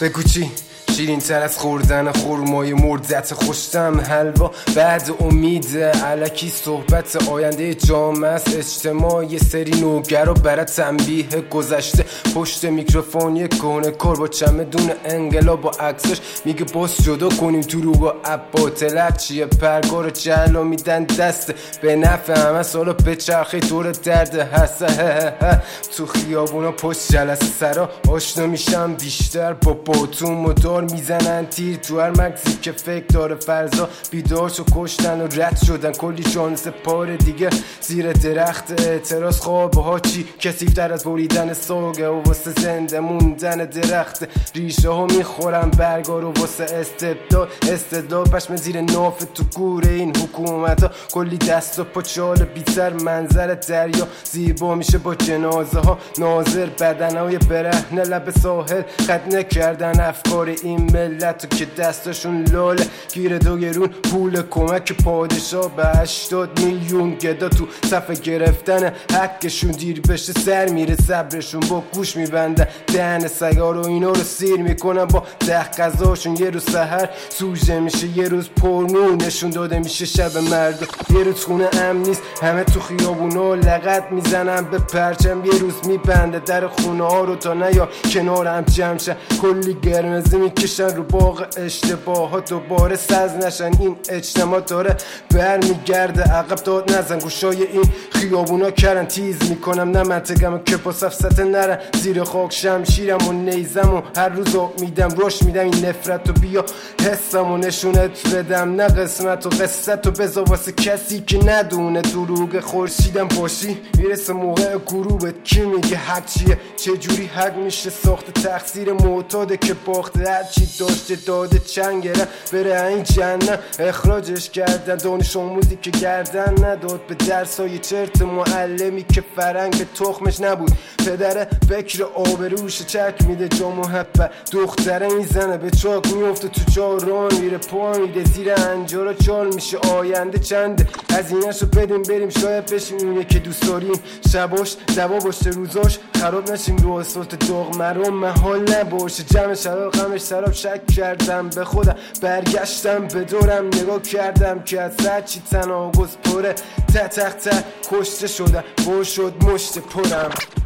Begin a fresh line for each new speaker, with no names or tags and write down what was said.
بگو چی؟ شیرین تر از خوردن خرمای مردت خوشتم حلوا بعد امید الکی صحبت آینده جامعه است اجتماع یه سری نوگرا برای تنبیه گذشته پشت میکروفون یک کهنه کار با چمدون انقلاب با عکسش میگه باز جدا کنیم تو رو با باطلت چیه پرگار جهلا میدن دست به نفع همه سالا به چرخی دور درد هست تو خیابونا پشت جلسه سرا آشنا میشم بیشتر با باتون مدار میزنن تیر تو هر مغزی که فکر داره فرضا بیدارشو کشتن و رد شدن کلی جان سپار دیگه زیر درخت اعتراض خوابه ها چی کثیف‌تر از بریدن ساگه و واسه زنده موندن درخت ریشه ها میخورن برگا رو واسه استدلال پشم زیر ناف تو گوره این حکومت ها کلی دست و پا چال بی‌سر منظر دریا زیبا میشه با جنازه ها ناظر بدنهای برهنه لب ساحل خط نکردن افکار این ملت که دستشون لاله گیر دو گرون پول کمک پادشاه به 80 میلیون گدا تو صفحه گرفتن حقشون دیر بشه سر میره صبرشون با گوش میبندن دهن سگا رو اینا رو سیر میکنن با ده غذاشون یه روز سحر سوژه میشه یه روز پرنو نشون داده میشه شب مرد یه روز خونه امن نیست همه تو خیابونا لغت میزنن به پرچم یه روز میبنده در خونه ها رو تا نیا کنار هم جمع شن کلی قرمز میکشن رو باغ اشتباهات دوباره سز نشن این اجتماع داره برمیگرده عقب داد نزن گوشای این خیابونا کرن تیز میکنم نه منطقم که با سفست نرن زیر خاک شمشیرم و نیزم و هر روز آب میدم روش میدم این نفرت و بیا حسم و نشونت بدم نه قسمت و قصت و بذار واسه کسی که ندونه دروغ خورشیدم باشی میرسه موقع غروبت کی میگه حق چیه چجوری حق میشه ساخت تقصیر معتاده که باخته هرچی داشته داده چند گره بره این جنن اخراجش کردن دانش آموزی که گردن نداد به درسای چرت معلمی که فرنگ به تخمش نبود پدر فکر آبروش چک میده جا محبت دختره میزنه به چاک میفته تو چاران میره پا میده زیر انجارا چال میشه آینده چنده هزینه‌شو بدیم بریم شاید بشیم اینه که دوست داریم شباش دوا باشه روزاش خراب نشیم رو آسفالت داغ مرام محال نباشه جمع شراب غمش سراب شک کردم به خودم برگشتم به دورم نگاه کردم که از هرچی تناقض پره کشته شدم بر شد مشت پرم